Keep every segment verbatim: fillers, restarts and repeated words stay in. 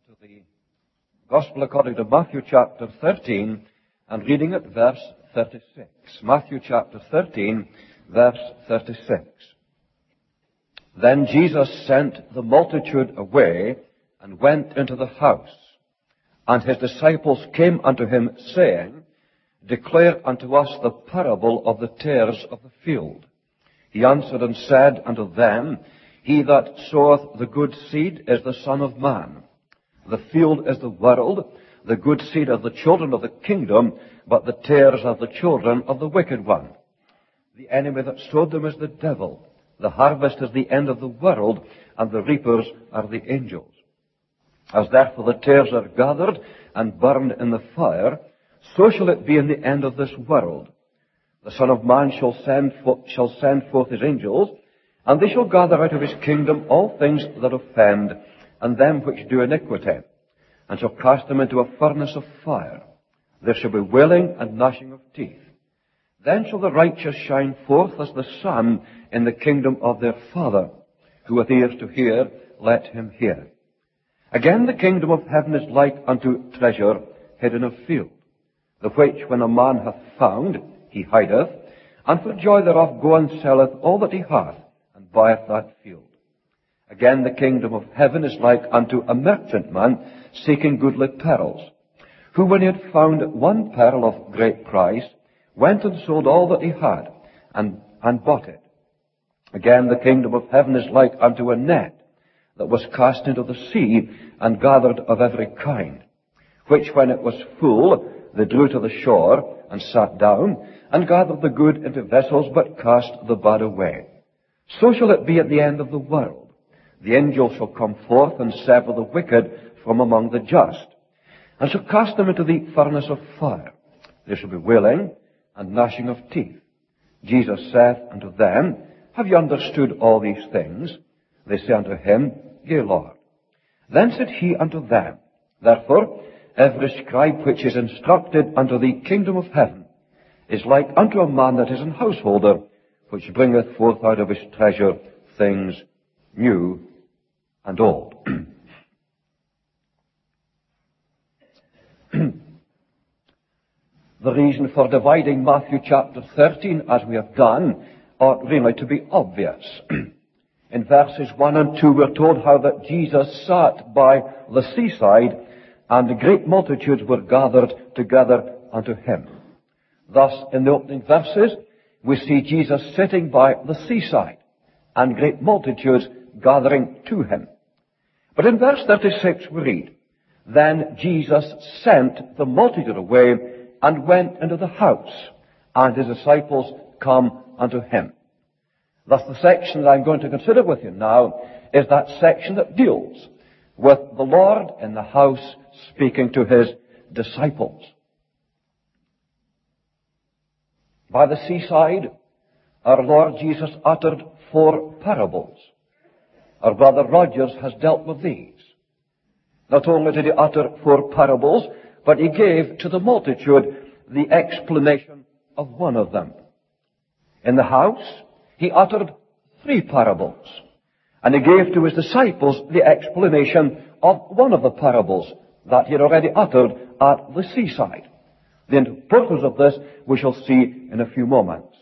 to the Gospel according to Matthew chapter thirteen and reading at verse thirty-six. Matthew chapter thirteen, verse thirty-six. Then Jesus sent the multitude away and went into the house. And his disciples came unto him, saying, Declare unto us the parable of the tares of the field. He answered and said unto them, He that soweth the good seed is the Son of Man. The field is the world, the good seed are the children of the kingdom, but the tares are the children of the wicked one. The enemy that sowed them is the devil. The harvest is the end of the world, and the reapers are the angels. As therefore the tares are gathered and burned in the fire, so shall it be in the end of this world. The Son of Man shall send, fo- shall send forth his angels, and they shall gather out of his kingdom all things that offend, and them which do iniquity, and shall cast them into a furnace of fire. There shall be wailing and gnashing of teeth. Then shall the righteous shine forth as the sun in the kingdom of their Father. Who hath ears to hear, let him hear. Again, the kingdom of heaven is like unto treasure hid in a field, the which when a man hath found, he hideth, and for joy thereof goeth and selleth all that he hath, and buyeth that field. Again, the kingdom of heaven is like unto a merchantman seeking goodly pearls, who when he had found one pearl of great price, went and sold all that he had, and, and bought it. Again, the kingdom of heaven is like unto a net that was cast into the sea, and gathered of every kind, which when it was full, they drew to the shore, and sat down, and gathered the good into vessels, but cast the bad away. So shall it be at the end of the world. The angels shall come forth and sever the wicked from among the just, and shall cast them into the furnace of fire. There shall be wailing and gnashing of teeth. Jesus saith unto them, Have ye understood all these things? They say unto him, Yea, Lord. Then said he unto them, Therefore, every scribe which is instructed unto the kingdom of heaven is like unto a man that is an householder, which bringeth forth out of his treasure things new and old. The reason for dividing Matthew chapter thirteen, as we have done, ought really to be obvious. In verses one and two, we're told how that Jesus sat by the seaside, and the great multitudes were gathered together unto him. Thus, in the opening verses, we see Jesus sitting by the seaside, and great multitudes gathering to him. But in verse thirty-six we read, Then Jesus sent the multitude away, and went into the house, and his disciples come unto him. Thus the section that I'm going to consider with you now is that section that deals with the Lord in the house speaking to his disciples. By the seaside, our Lord Jesus uttered four parables. Our brother Rogers has dealt with these. Not only did he utter four parables, but he gave to the multitude the explanation of one of them. In the house, he uttered three parables, and he gave to his disciples the explanation of one of the parables that he had already uttered at the seaside. The importance of this we shall see in a few moments.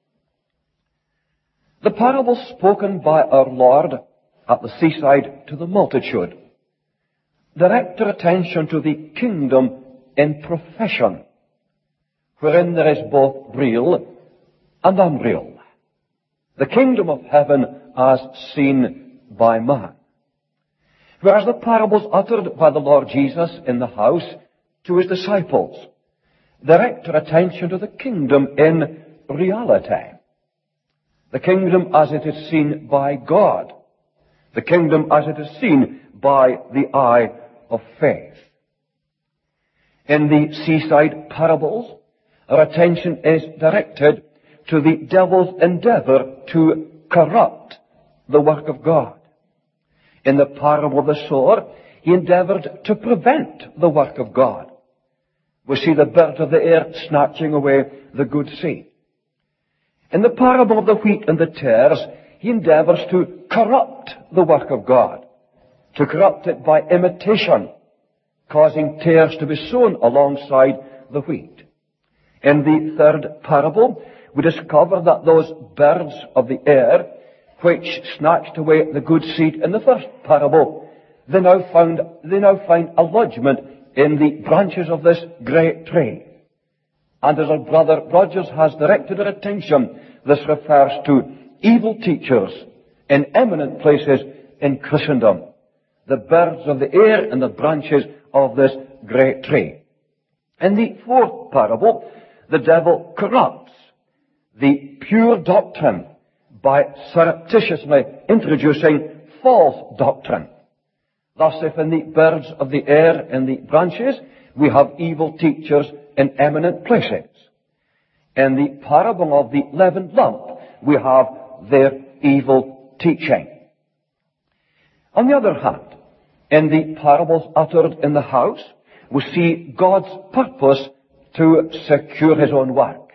The parables spoken by our Lord at the seaside to the multitude direct their attention to the kingdom in profession, wherein there is both real and unreal. The kingdom of heaven as seen by man. Whereas the parables uttered by the Lord Jesus in the house to his disciples direct their attention to the kingdom in reality. The kingdom as it is seen by God. The kingdom as it is seen by the eye of faith. In the seaside parables, our attention is directed to the devil's endeavor to corrupt the work of God. In the parable of the sower, he endeavored to prevent the work of God. We see the bird of the air snatching away the good seed. In the parable of the wheat and the tares, he endeavors to corrupt the work of God, to corrupt it by imitation causing tares to be sown alongside the wheat. In the third parable, we discover that those birds of the air, which snatched away the good seed in the first parable, they now found, they now find a lodgment in the branches of this great tree. And as our brother Rogers has directed our attention, this refers to evil teachers in eminent places in Christendom. The birds of the air in the branches of this great tree. In the fourth parable, the devil corrupts the pure doctrine by surreptitiously introducing false doctrine. Thus, if in the birds of the air in the branches, we have evil teachers in eminent places. In the parable of the leavened lump, we have their evil teaching. On the other hand, in the parables uttered in the house, we see God's purpose to secure His own work.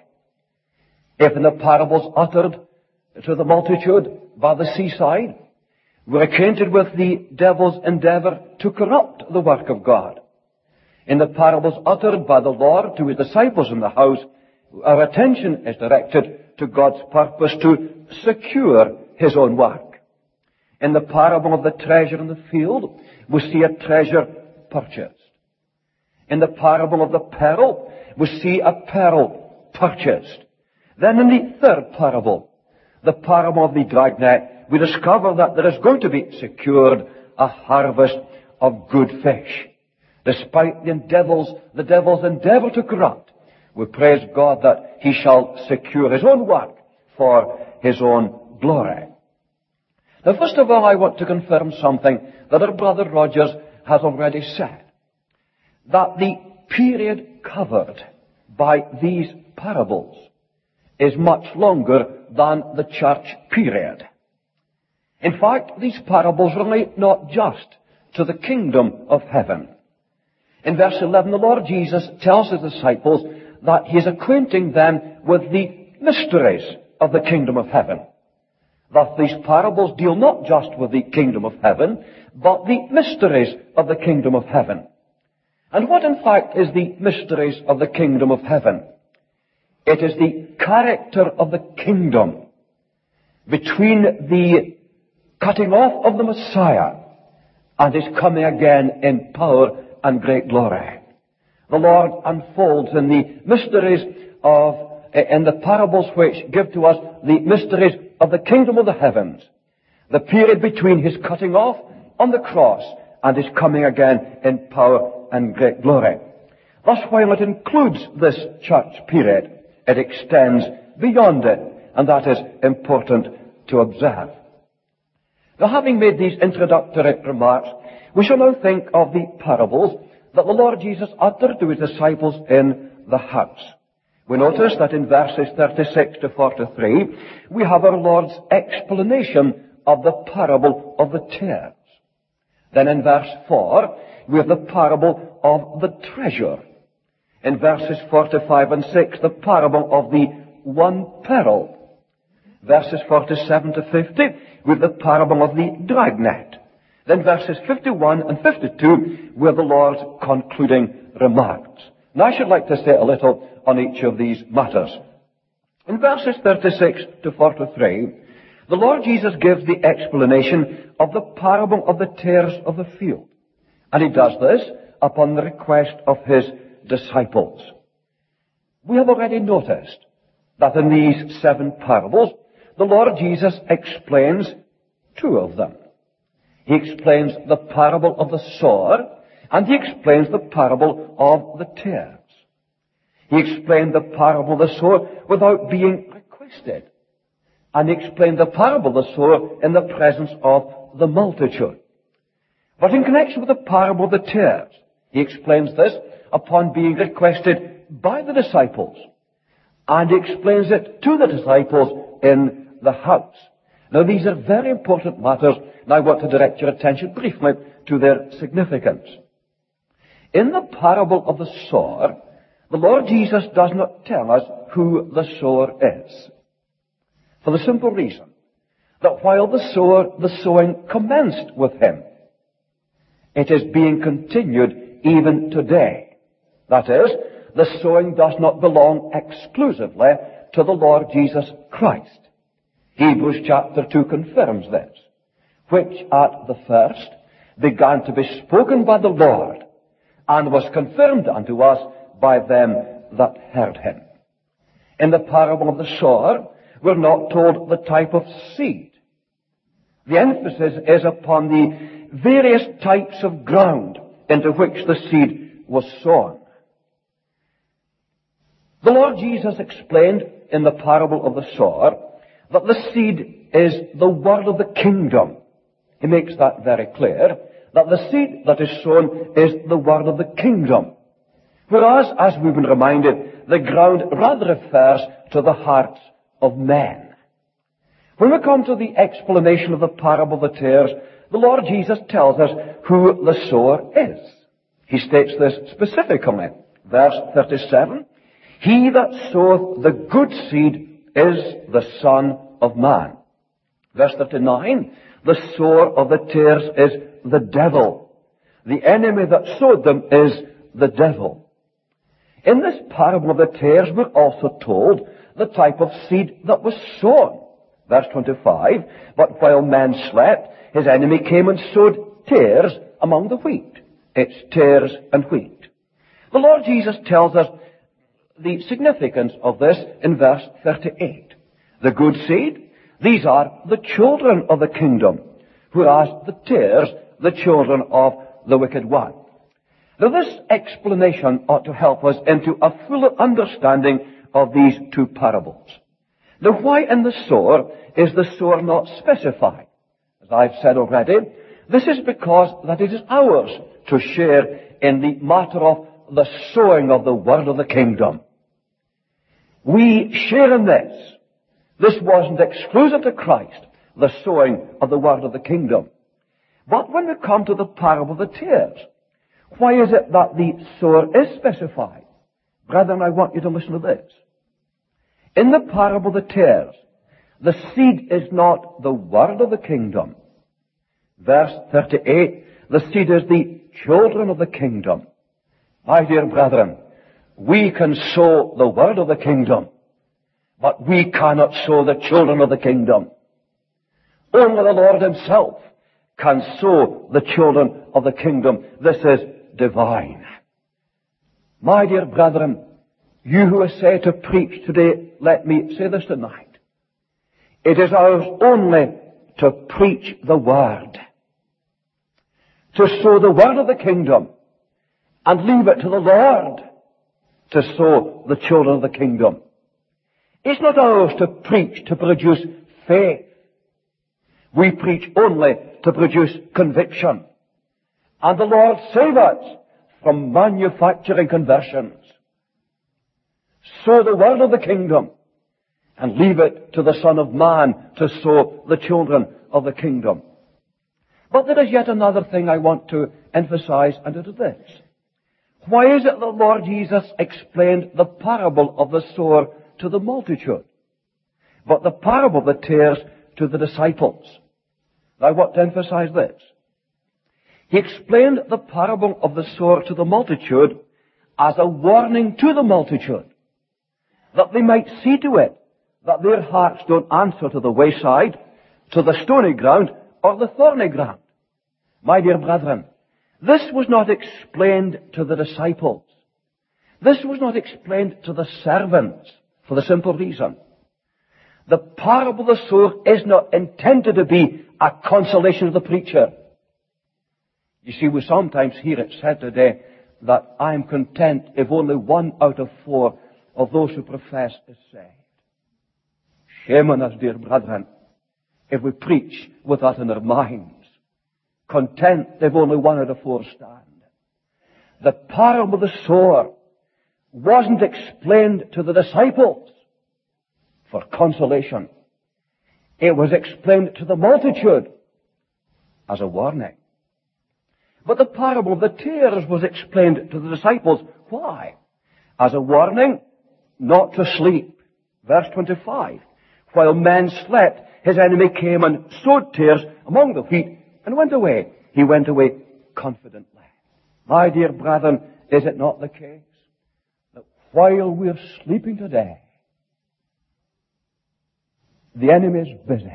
If in the parables uttered to the multitude by the seaside, we're acquainted with the devil's endeavor to corrupt the work of God. In the parables uttered by the Lord to His disciples in the house, our attention is directed to God's purpose to secure His own work. In the parable of the treasure in the field, we see a treasure purchased. In the parable of the pearl, we see a pearl purchased. Then in the third parable, the parable of the dragnet, we discover that there is going to be secured a harvest of good fish. Despite the devil's, the devil's endeavor to corrupt, we praise God that He shall secure His own work for His own glory. Now, first of all, I want to confirm something that our brother Rogers has already said. That the period covered by these parables is much longer than the church period. In fact, these parables relate not just to the kingdom of heaven. In verse eleven, the Lord Jesus tells His disciples that He is acquainting them with the mysteries of the kingdom of heaven. Thus, these parables deal not just with the kingdom of heaven, but the mysteries of the kingdom of heaven. And what, in fact, is the mysteries of the kingdom of heaven? It is the character of the kingdom between the cutting off of the Messiah and His coming again in power and great glory. The Lord unfolds in the mysteries of, in the parables which give to us the mysteries of the kingdom of the heavens, the period between His cutting off on the cross and His coming again in power and great glory. Thus, while it includes this church period, it extends beyond it, and that is important to observe. Now, having made these introductory remarks, we shall now think of the parables that the Lord Jesus uttered to His disciples in the house. We notice that in verses thirty-six to forty-three, we have our Lord's explanation of the parable of the tares. Then in verse four, we have the parable of the treasure. In verses forty-five and six, the parable of the one pearl. Verses forty-seven to fifty, we have the parable of the dragnet. Then verses fifty-one and fifty-two, we have the Lord's concluding remarks. Now I should like to say a little on each of these matters. In verses thirty-six to forty-three, the Lord Jesus gives the explanation of the parable of the tares of the field. And He does this upon the request of His disciples. We have already noticed that in these seven parables, the Lord Jesus explains two of them. He explains the parable of the sower, and He explains the parable of the tares. He explained the parable of the sower without being requested. And He explained the parable of the sower in the presence of the multitude. But in connection with the parable of the tares, He explains this upon being requested by the disciples. And He explains it to the disciples in the house. Now, these are very important matters, and I want to direct your attention briefly to their significance. In the parable of the sower, the Lord Jesus does not tell us who the sower is. For the simple reason that while the sower, the sowing commenced with Him, it is being continued even today. That is, the sowing does not belong exclusively to the Lord Jesus Christ. Hebrews chapter two confirms this, which at the first began to be spoken by the Lord, and was confirmed unto us by them that heard him. In the parable of the sower, we're not told the type of seed. The emphasis is upon the various types of ground into which the seed was sown. The Lord Jesus explained in the parable of the sower that the seed is the word of the kingdom. He makes that very clear, that the seed that is sown is the word of the kingdom. Whereas, as we've been reminded, the ground rather refers to the hearts of men. When we come to the explanation of the parable of the tares, the Lord Jesus tells us who the sower is. He states this specifically. Verse thirty-seven, he that soweth the good seed is the Son of Man. Verse thirty-nine, the sower of the tares is the devil. The enemy that sowed them is the devil. In this parable of the tares, we're also told the type of seed that was sown. Verse twenty-five, but while men slept, his enemy came and sowed tares among the wheat. It's tares and wheat. The Lord Jesus tells us the significance of this in verse thirty-eight. The good seed, these are the children of the kingdom, whereas the tares, the children of the wicked one. Now this explanation ought to help us into a fuller understanding of these two parables. Now why in the sower is the sower not specified? As I've said already, this is because that it is ours to share in the matter of the sowing of the word of the kingdom. We share in this. This wasn't exclusive to Christ, the sowing of the word of the kingdom. But when we come to the parable of the tares, why is it that the sower is specified? Brethren, I want you to listen to this. In the parable of the tares, the seed is not the word of the kingdom. Verse thirty-eight, the seed is the children of the kingdom. My dear brethren, we can sow the word of the kingdom, but we cannot sow the children of the kingdom. Only the Lord himself can sow the children of the kingdom. This is divine. My dear brethren, you who essay to preach today, let me say this tonight. It is ours only to preach the word, to sow the word of the kingdom, and leave it to the Lord to sow the children of the kingdom. It's not ours to preach to produce faith. We preach only to produce conviction. And the Lord save us from manufacturing conversions. Sow the word of the kingdom and leave it to the Son of Man to sow the children of the kingdom. But there is yet another thing I want to emphasize, and it is this. Why is it the Lord Jesus explained the parable of the sower to the multitude, but the parable of the tares to the disciples? I want to emphasize this. He explained the parable of the sower to the multitude as a warning to the multitude, that they might see to it that their hearts don't answer to the wayside, to the stony ground, or the thorny ground. My dear brethren, this was not explained to the disciples. This was not explained to the servants, for the simple reason. The parable of the sower is not intended to be a consolation of the preacher. You see, we sometimes hear it said today that I am content if only one out of four of those who profess is saved. Shame on us, dear brethren, if we preach with that in our minds. Content if only one out of four stand. The parable of the sower wasn't explained to the disciples for consolation. It was explained to the multitude as a warning. But the parable of the tares was explained to the disciples. Why? As a warning not to sleep. Verse twenty-five. While men slept, his enemy came and sowed tares among the wheat and went away. He went away confidently. My dear brethren, is it not the case that while we're sleeping today, the enemy is busy.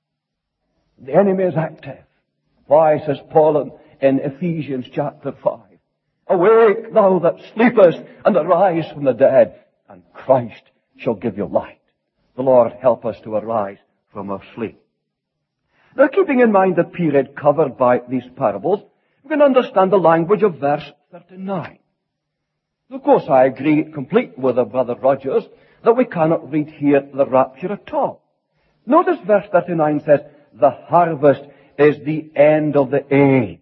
The enemy is active. Why, says Paul in Ephesians chapter five, awake thou that sleepest, and arise from the dead, and Christ shall give you light. The Lord help us to arise from our sleep. Now, keeping in mind the period covered by these parables, we can understand the language of verse thirty-nine. Of course, I agree completely with our brother Rogers that we cannot read here the rapture at all. Notice verse thirty-nine says, the harvest is the end of the age.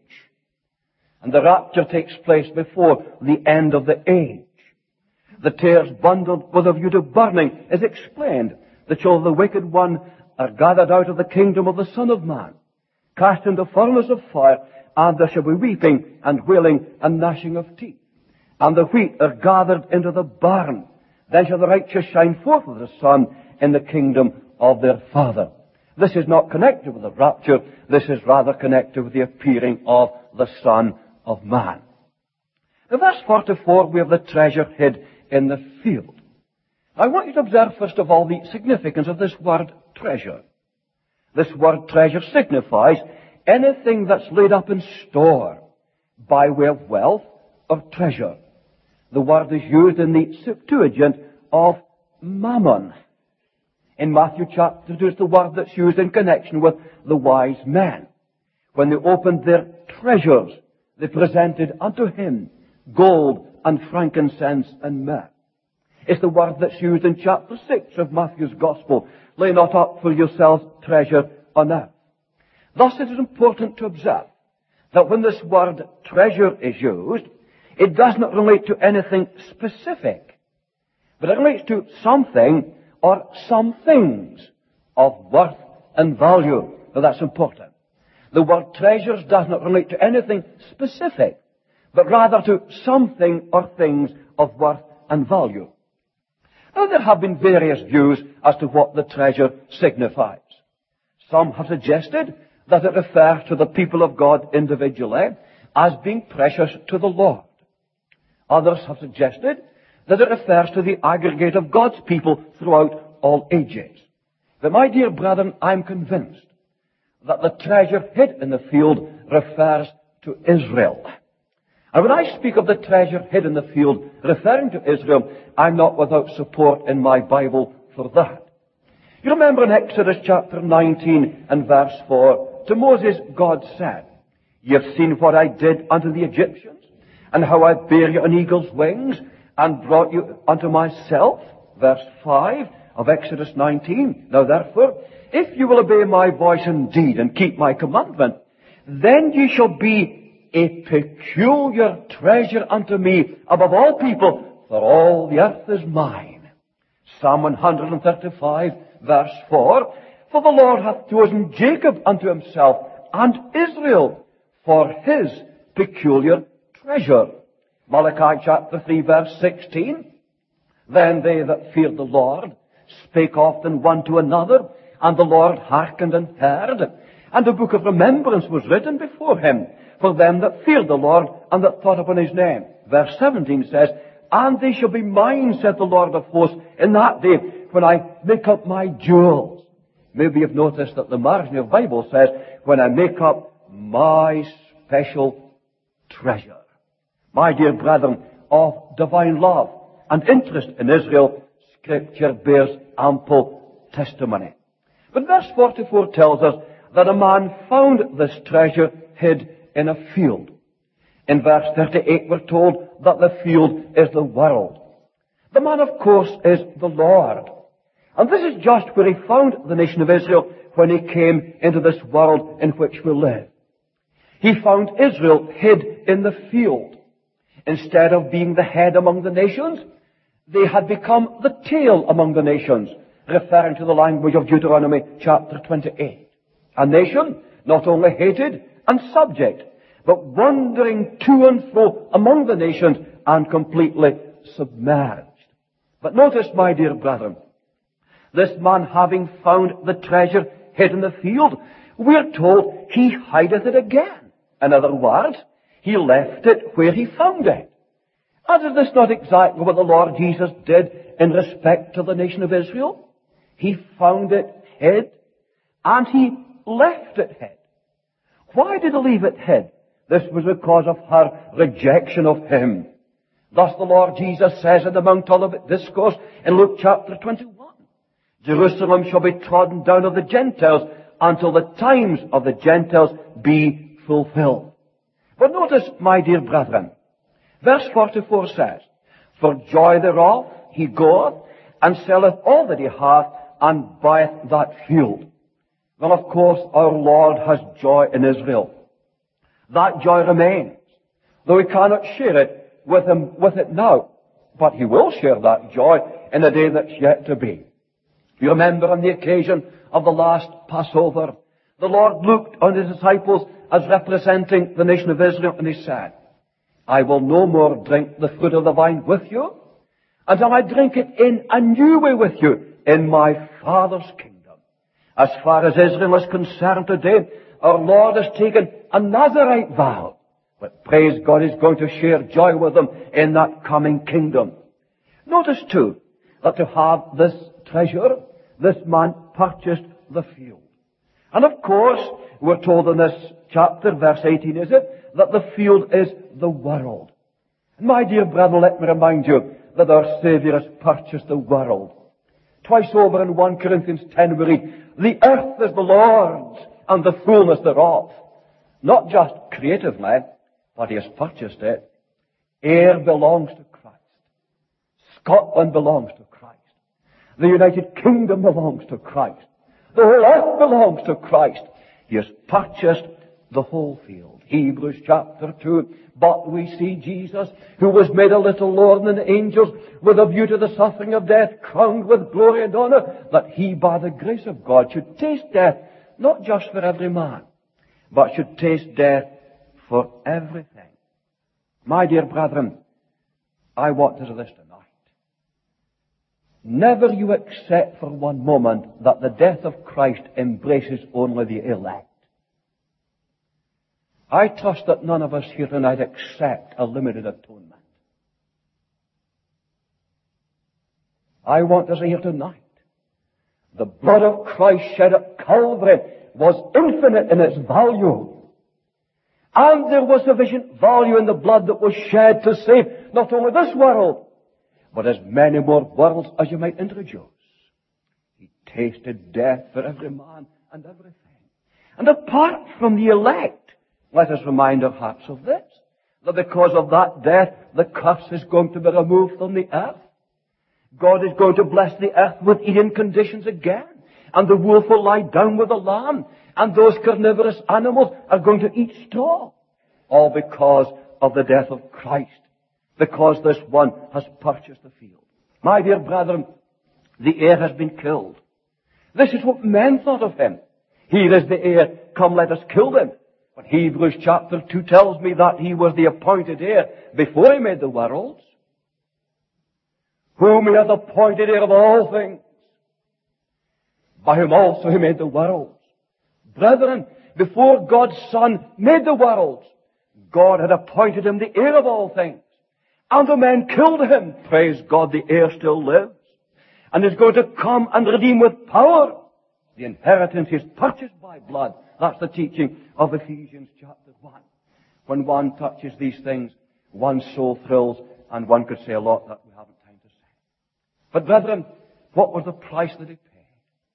And the rapture takes place before the end of the age. The tares bundled with a view to burning is explained. The children of the wicked one are gathered out of the kingdom of the Son of Man, cast into furnace of fire, and there shall be weeping and wailing and gnashing of teeth. And the wheat are gathered into the barn. Then shall the righteous shine forth with the sun in the kingdom of their Father. This is not connected with the rapture. This is rather connected with the appearing of the Son of Man. In verse forty-four, we have the treasure hid in the field. I want you to observe, first of all, the significance of this word treasure. This word treasure signifies anything that's laid up in store by way of wealth or treasure. The word is used in the Septuagint of mammon. In Matthew chapter two, it's the word that's used in connection with the wise men. When they opened their treasures, they presented unto him gold and frankincense and myrrh. It's the word that's used in chapter six of Matthew's Gospel. Lay not up for yourselves treasure on earth. Thus it is important to observe that when this word treasure is used, it does not relate to anything specific, but it relates to something or some things of worth and value. Now that's important. The word treasures does not relate to anything specific, but rather to something or things of worth and value. Now there have been various views as to what the treasure signifies. Some have suggested that it refers to the people of God individually as being precious to the Lord. Others have suggested that it refers to the aggregate of God's people throughout all ages. But my dear brethren, I'm convinced that the treasure hid in the field refers to Israel. And when I speak of the treasure hid in the field referring to Israel, I'm not without support in my Bible for that. You remember in Exodus chapter nineteen and verse four, to Moses God said, "Ye have seen what I did unto the Egyptians, and how I bare you on eagle's wings, and brought you unto myself." Verse five of Exodus nineteen. "Now therefore, if you will obey my voice indeed, and keep my commandment, then ye shall be a peculiar treasure unto me above all people, for all the earth is mine." Psalm one thirty-five, verse four, "For the Lord hath chosen Jacob unto himself, and Israel for his peculiar treasure." Malachi chapter three, verse sixteen, "Then they that feared the Lord spake often one to another, and the Lord hearkened and heard, and a book of remembrance was written before him for them that feared the Lord and that thought upon his name." Verse seventeen says, "And they shall be mine, saith the Lord of hosts, in that day when I make up my jewels." Maybe you've noticed that the margin of the Bible says, "when I make up my special treasure." My dear brethren, of divine love and interest in Israel, Scripture bears ample testimony. But verse forty-four tells us that a man found this treasure hid in a field. In verse thirty-eight we're told that the field is the world. The man, of course, is the Lord. And this is just where he found the nation of Israel when he came into this world in which we live. He found Israel hid in the field. Instead of being the head among the nations, they had become the tail among the nations, referring to the language of Deuteronomy chapter twenty-eight. A nation not only hated and subject, but wandering to and fro among the nations and completely submerged. But notice, my dear brethren, this man having found the treasure hid in the field, we are told he hideth it again. In other words, he He left it where he found it. And is this not exactly what the Lord Jesus did in respect to the nation of Israel? He found it hid, and he left it hid. Why did he leave it hid? This was because of her rejection of him. Thus the Lord Jesus says in the Mount Olivet Discourse in Luke chapter twenty-one, Jerusalem shall be trodden down of the Gentiles until the times of the Gentiles be fulfilled. But notice, my dear brethren, verse forty-four says, For joy thereof he goeth, and selleth all that he hath, and buyeth that field. Well, of course, our Lord has joy in Israel. That joy remains, though he cannot share it with him with it now. But he will share that joy in the day that's yet to be. You remember on the occasion of the last Passover, the Lord looked on his disciples as representing the nation of Israel, and he said, I will no more drink the fruit of the vine with you, until I drink it in a new way with you in my Father's kingdom. As far as Israel is concerned today, our Lord has taken a Nazarite vow. But praise God, He's going to share joy with them in that coming kingdom. Notice too, that to have this treasure, this man purchased the field. And of course, we're told in this chapter, verse eighteen, is it, that the field is the world. And my dear brother, let me remind you that our Saviour has purchased the world. Twice over in First Corinthians ten we read, the earth is the Lord's, and the fullness thereof. Not just creatively, but He has purchased it. Air belongs to Christ. Scotland belongs to Christ. The United Kingdom belongs to Christ. The whole earth belongs to Christ. He has purchased the whole field. Hebrews chapter two. But we see Jesus, who was made a little lower than the angels, with a view to the suffering of death, crowned with glory and honor, that He, by the grace of God, should taste death, not just for every man, but should taste death for everything. My dear brethren, I want to say this tonight. Never you accept for one moment that the death of Christ embraces only the elect. I trust that none of us here tonight accept a limited atonement. I want to say here tonight, the blood of Christ shed at Calvary was infinite in its value. And there was sufficient value in the blood that was shed to save not only this world, but as many more worlds as you might introduce. He tasted death for every man and everything. And apart from the elect, let us remind our hearts of this, that because of that death, the curse is going to be removed from the earth. God is going to bless the earth with eating conditions again. And the wolf will lie down with the lamb. And those carnivorous animals are going to eat straw. All because of the death of Christ. Because this one has purchased the field. My dear brethren, the heir has been killed. This is what men thought of him. Here is the heir. Come, let us kill him. But Hebrews chapter two tells me that he was the appointed heir before he made the worlds. Whom he hath appointed heir of all things. By whom also he made the worlds. Brethren, before God's Son made the worlds, God had appointed him the heir of all things. And the men killed him. Praise God, the heir still lives. And is going to come and redeem with power the inheritance is purchased by blood. That's the teaching of Ephesians chapter one. When one touches these things, one's soul thrills, and one could say a lot that we haven't time to say. But brethren, what was the price that he paid?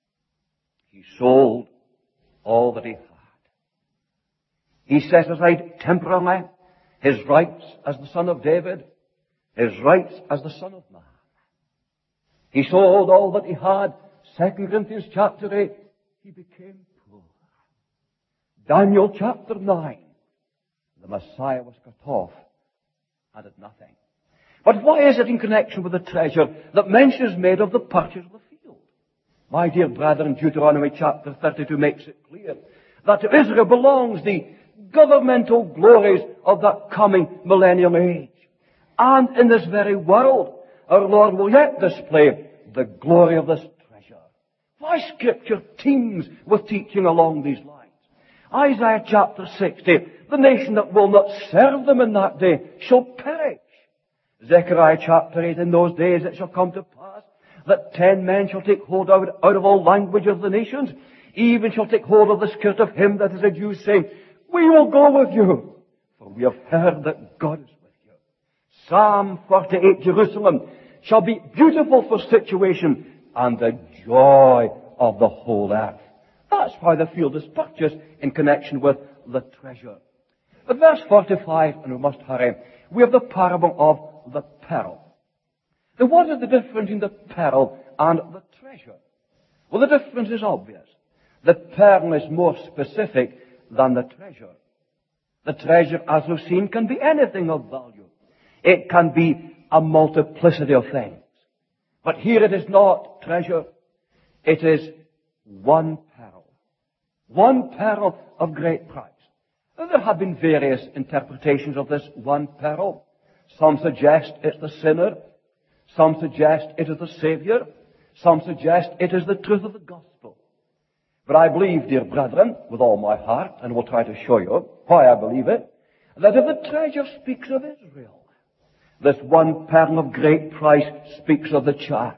He sold all that he had. He set aside temporarily his rights as the son of David, his rights as the son of man. He sold all that he had. Second Corinthians chapter eight, he became poor. Daniel chapter nine, the Messiah was cut off and had nothing. But why is it in connection with the treasure that mention is made of the purchase of the field? My dear brethren, Deuteronomy chapter thirty-two makes it clear that to Israel belongs the governmental glories of that coming millennium age. And in this very world, our Lord will yet display the glory of this treasure. Why Scripture teems with teaching along these lines. Isaiah chapter sixty, the nation that will not serve them in that day shall perish. Zechariah chapter eight, in those days it shall come to pass that ten men shall take hold of it out of all language of the nations, even shall take hold of the skirt of him that is a Jew, saying, we will go with you, for we have heard that God is with you. Psalm forty-eight, Jerusalem shall be beautiful for situation and the joy of the whole earth. That's why the field is purchased in connection with the treasure. But verse forty-five, and we must hurry, we have the parable of the pearl. Now what is the difference in the pearl and the treasure? Well, the difference is obvious. The pearl is more specific than the treasure. The treasure, as we've seen, can be anything of value. It can be a multiplicity of things. But here it is not treasure. It is one pearl. One pearl of great price. Now, there have been various interpretations of this one pearl. Some suggest it's the sinner. Some suggest it is the Savior. Some suggest it is the truth of the gospel. But I believe, dear brethren, with all my heart, and will try to show you why I believe it, that if the treasure speaks of Israel, this one pearl of great price speaks of the church.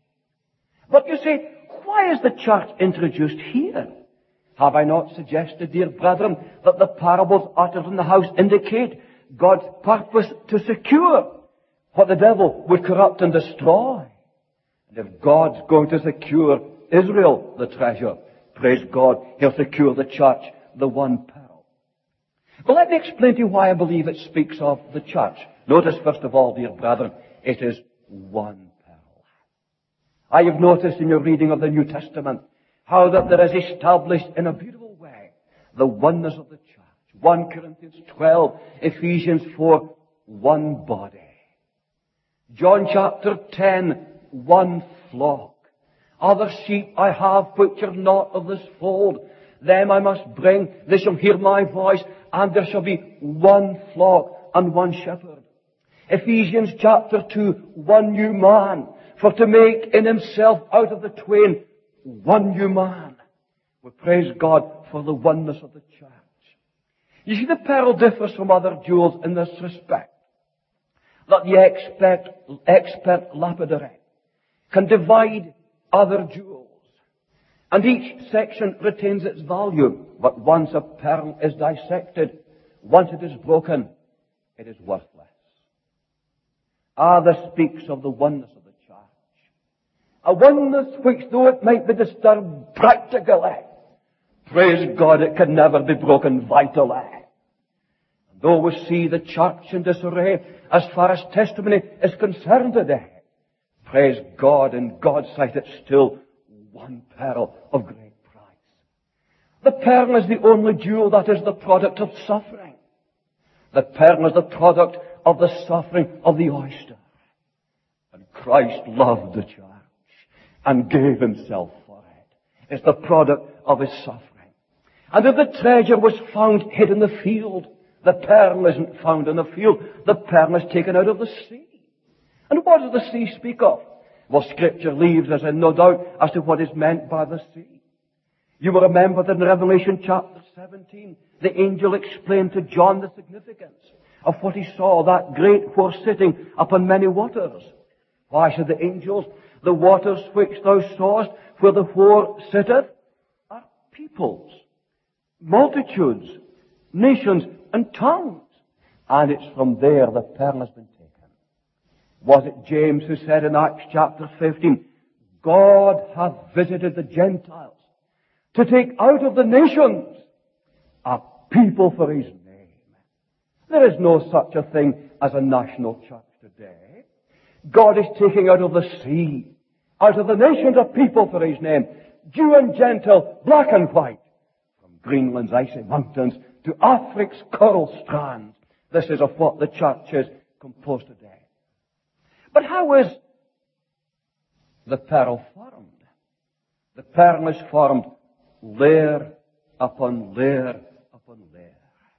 But you say, why is the church introduced here? Have I not suggested, dear brethren, that the parables uttered in the house indicate God's purpose to secure what the devil would corrupt and destroy? And if God's going to secure Israel, the treasure, praise God, He'll secure the church, the one pearl. But let me explain to you why I believe it speaks of the church. Notice, first of all, dear brethren, it is one pearl. I have noticed in your reading of the New Testament how that there is established in a beautiful way the oneness of the church. First Corinthians twelve, Ephesians four, one body. John chapter ten, one flock. Other sheep I have which are not of this fold. Them I must bring. They shall hear my voice, and there shall be one flock and one shepherd. Ephesians chapter two, one new man. For to make in himself out of the twain one new man. We praise God for the oneness of the church. You see, the pearl differs from other jewels in this respect. That the expert, expert lapidary can divide other jewels. And each section retains its value. But once a pearl is dissected, once it is broken, it is worthless. Ah, this speaks of the oneness of the church. A oneness which, though it might be disturbed practically, praise God, it can never be broken vitally. And though we see the church in disarray as far as testimony is concerned today, praise God, in God's sight it's still one pearl of great price. The pearl is the only jewel that is the product of suffering. The pearl is the product of the suffering of the oyster. And Christ loved the church and gave himself for it. It's the product of his suffering. And if the treasure was found hid in the field, the pearl isn't found in the field. The pearl is taken out of the sea. And what does the sea speak of? Well, Scripture leaves us in no doubt as to what is meant by the sea. You will remember that in Revelation chapter seventeen, the angel explained to John the significance of what he saw, that great whore sitting upon many waters. Why, said the angels, the waters which thou sawest where the whore sitteth are peoples, multitudes, nations, and tongues. And it's from there the pearl has been taken. Was it James who said in Acts chapter fifteen, God hath visited the Gentiles to take out of the nations a people for his name. There is no such a thing as a national church today. God is taking out of the sea, out of the nations, a people for his name. Jew and Gentile, black and white. From Greenland's icy mountains to Africa's coral strands. This is of what the church is composed today. But how is the pearl formed? The pearl is formed layer upon layer upon layer.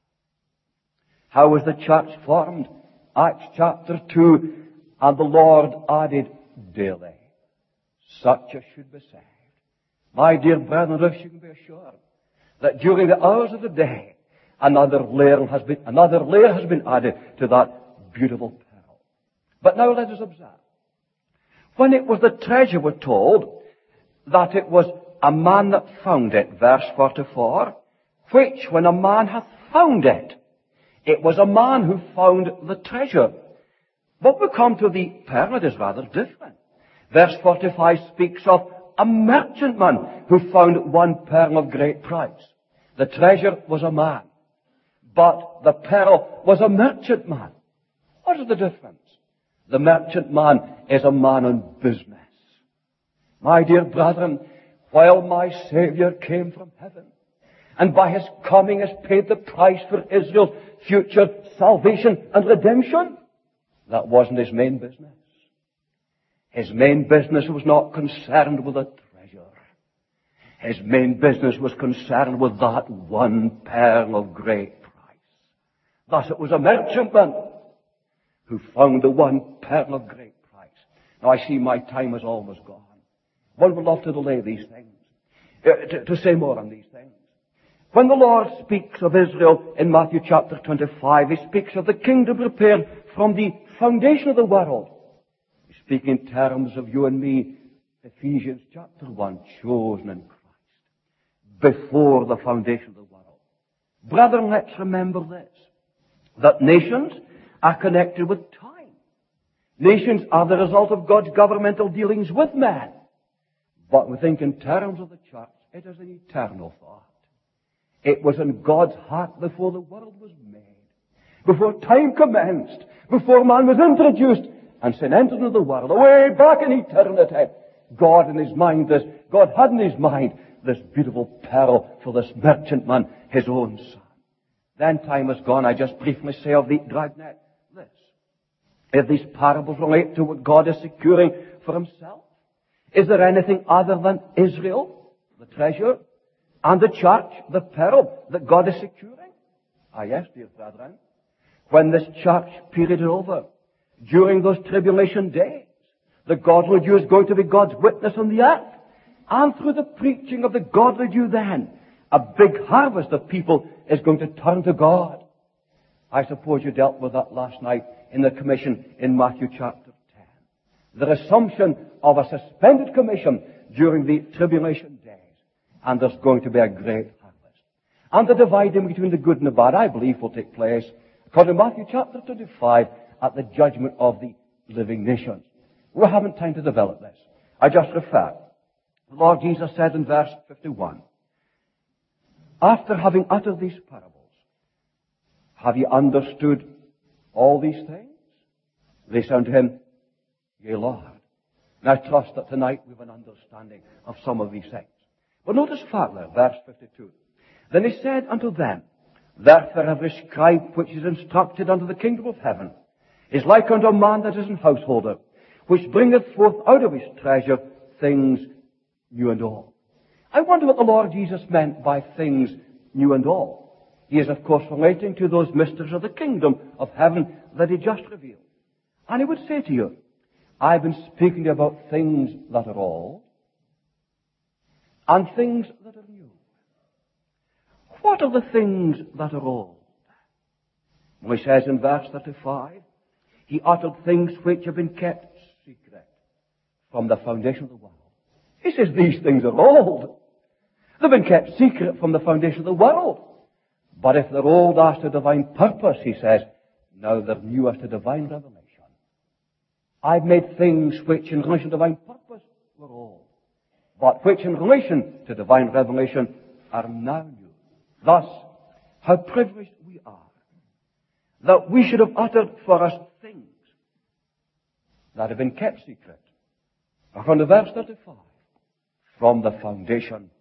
How was the church formed? Acts chapter two, and the Lord added daily such as should be saved. My dear brethren, if you can be assured that during the hours of the day, another layer has been, another layer has been added to that beautiful pearl. But now let us observe. When it was the treasure, we're told that it was a man that found it, verse forty-four, which when a man hath found it, it was a man who found the treasure. But we come to the pearl, it is rather different. Verse forty-five speaks of a merchantman who found one pearl of great price. The treasure was a man, but the pearl was a merchantman. What is the difference? The merchantman is a man on business. My dear brethren, while my Savior came from heaven, and by His coming has paid the price for Israel's future salvation and redemption, that wasn't His main business. His main business was not concerned with the treasure. His main business was concerned with that one pearl of great price. Thus it was a merchantman who found the one pearl of great price. Now I see my time is almost gone. One would love to delay these things, uh, to, to say more on these things. When the Lord speaks of Israel in Matthew chapter twenty-five, He speaks of the kingdom prepared from the foundation of the world. He's speaking in terms of you and me, Ephesians chapter one, chosen in Christ, before the foundation of the world. Brethren, let's remember this, that nations are connected with time. Nations are the result of God's governmental dealings with man. But we think in terms of the church, it is an eternal thought. It was in God's heart before the world was made, before time commenced, before man was introduced, and sin entered into the world, away back in eternity. God in His mind, this, God had in His mind this beautiful pearl for this merchantman, His own son. Then time is gone. I just briefly say of the dragnet this. If these parables relate to what God is securing for Himself, is there anything other than Israel, the treasure, and the church, the pearl, that God is securing? Ah, yes, dear brethren. When this church period is over, during those tribulation days, the godly Jew is going to be God's witness on the earth. And through the preaching of the godly Jew then, a big harvest of people is going to turn to God. I suppose you dealt with that last night in the commission in Matthew chapter ten. The resumption of a suspended commission during the tribulation days. And there's going to be a great harvest. And the dividing between the good and the bad, I believe, will take place, according to Matthew chapter twenty-five, at the judgment of the living nations. We haven't time to develop this. I just refer. The Lord Jesus said in verse fifty-one, after having uttered these parables, have you understood all these things? They said unto Him, Yea, Lord. And I trust that tonight we have an understanding of some of these things. But notice further, verse fifty-two. Then He said unto them, Therefore every scribe which is instructed unto the kingdom of heaven is like unto a man that is an householder, which bringeth forth out of his treasure things new and old. I wonder what the Lord Jesus meant by things new and old. He is, of course, relating to those mysteries of the kingdom of heaven that He just revealed. And He would say to you, I've been speaking to you about things that are old and things that are new. What are the things that are old? Well, He says in verse thirty-five, He uttered things which have been kept secret from the foundation of the world. He says these things are old. They've been kept secret from the foundation of the world. But if they're old as to divine purpose, He says, now they're new as to divine revelation. I've made things which in relation to divine purpose were old, but which in relation to divine revelation are now new. Thus, how privileged we are that we should have uttered for us things that have been kept secret. According to verse thirty-five, from the foundation